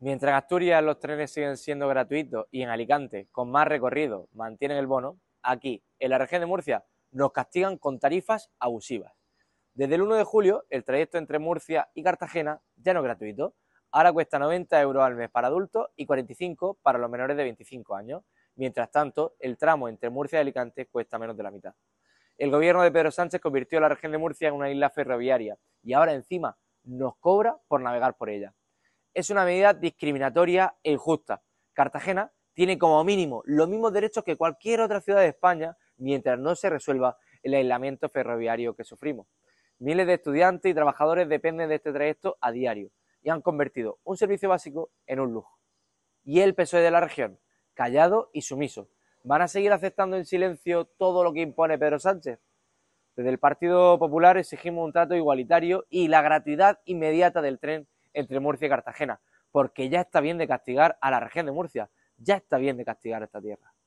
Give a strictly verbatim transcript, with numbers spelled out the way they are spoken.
Mientras en Asturias los trenes siguen siendo gratuitos y en Alicante, con más recorrido, mantienen el bono, aquí, en la región de Murcia, nos castigan con tarifas abusivas. Desde el uno de julio, el trayecto entre Murcia y Cartagena ya no es gratuito. Ahora cuesta noventa euros al mes para adultos y cuarenta y cinco para los menores de veinticinco años. Mientras tanto, el tramo entre Murcia y Alicante cuesta menos de la mitad. El gobierno de Pedro Sánchez convirtió la región de Murcia en una isla ferroviaria y ahora encima nos cobra por navegar por ella. Es una medida discriminatoria e injusta. Cartagena tiene como mínimo los mismos derechos que cualquier otra ciudad de España mientras no se resuelva el aislamiento ferroviario que sufrimos. Miles de estudiantes y trabajadores dependen de este trayecto a diario y han convertido un servicio básico en un lujo. Y el P S O E de la región, callado y sumiso, ¿van a seguir aceptando en silencio todo lo que impone Pedro Sánchez? Desde el Partido Popular exigimos un trato igualitario y la gratuidad inmediata del tren entre Murcia y Cartagena, porque ya está bien de castigar a la región de Murcia, ya está bien de castigar esta tierra.